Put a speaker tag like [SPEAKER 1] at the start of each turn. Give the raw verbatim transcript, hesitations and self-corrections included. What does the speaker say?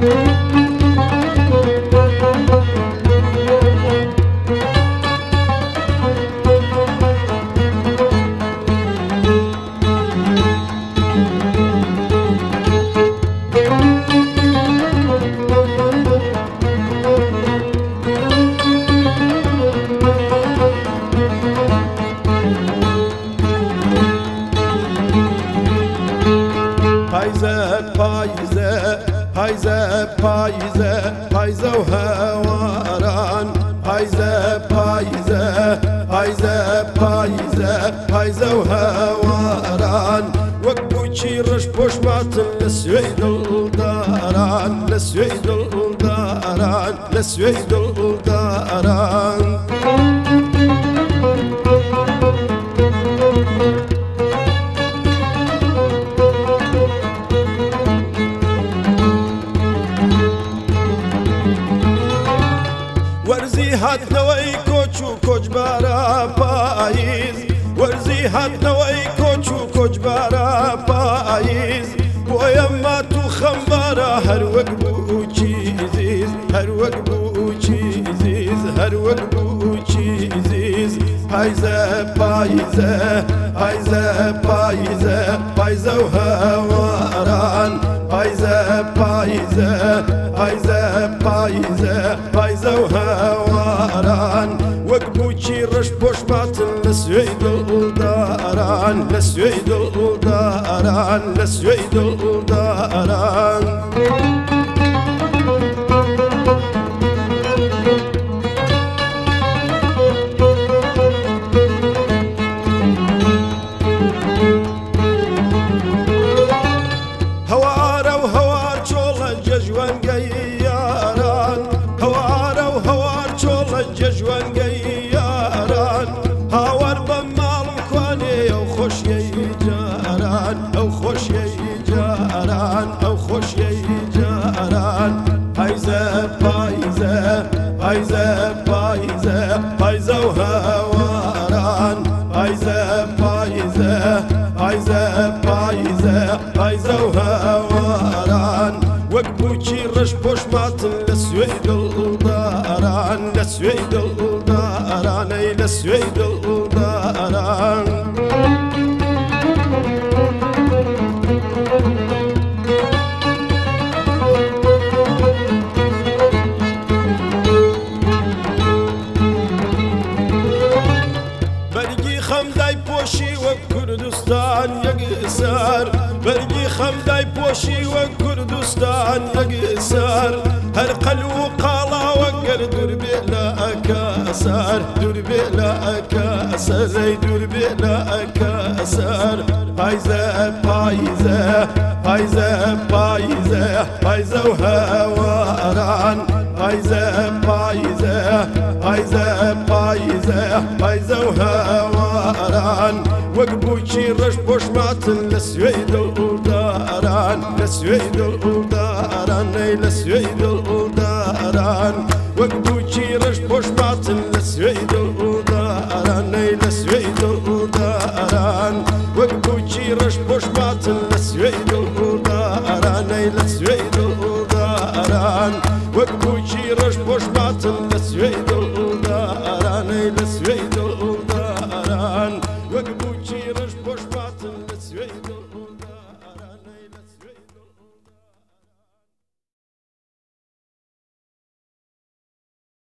[SPEAKER 1] پایزه پایزه پایزه پایزه پایزه و هواران پایزه پایزه پایزه پایزه پایزه و هواران وەک بووکی ڕەش پۆشماتم لە سوێی دڵداران لە سوێی دڵداران لە سوێی دڵداران وەرزی هاتنەوەی کۆچ و کۆچبارە پاییز وەرزی هاتنەوەی کۆچ و کۆچبارە پاییز بۆیە مات و خەمبارە هەر وەک بووکی زیز هەر وەک بووکی زیز هەر وەک بووکی زیز پایزە پایزە پایزە پایزە پایزە و هەواران پایزە پایزە پایزە پایزە پایزە و هەواران وەک بووکی ڕەش پۆشماتن لە سوێی دڵداران لە سوێی دڵداران لە سوێی دڵداران هەوارە و هەوار چۆڵە جەژوەنگەی یاران هەوارە و هەوار چۆڵە جەژوەنگەی یاران هاوار بە ماڵم کوانێ ئەو خۆشیەی جاران ئەو خۆشیەی جاران ئەو خۆشیەی جاران پایزە پایزە پایزە پایزە پایزە و هەواران پایزە پایزە پایزە پایزە پایزە و هەواران وەک بووکی ڕەش پۆشماتن لە سوێی دڵداران لە سوێی دڵدارانەی لە سوێی دڵداران بەرگی خەمدای پۆشی وەک کوردستان یەکسەر بەرگی خەمدای پۆشی وەک کوردستان یەکسەر هەر قەل و قاڵاوە گەر دوور بێ لە ئەکەسەر دوور بێ لە ئەکەسەر ئەی دوور بێ لە ئەکەسەر پایزە پایزە پایزە پایزە پایزە و هەواران پایزە پایزە پایزە پایزە پایزە و هەواران وەک بووکی ڕەش پۆشماتن لە سوێی دڵداران لە سوێی دڵداران ئەی لە سوێی دڵداران وەک بووکی ڕەش پۆشماتن لە سوێی دڵداران ئەی لە سوێی دڵداران وەک بووکی ڕەش پۆشماتن لە سوێی دڵداران ئەی لە سوێی دڵداران وەک بووکی ڕەش پۆشماتن لە سوێی دڵداران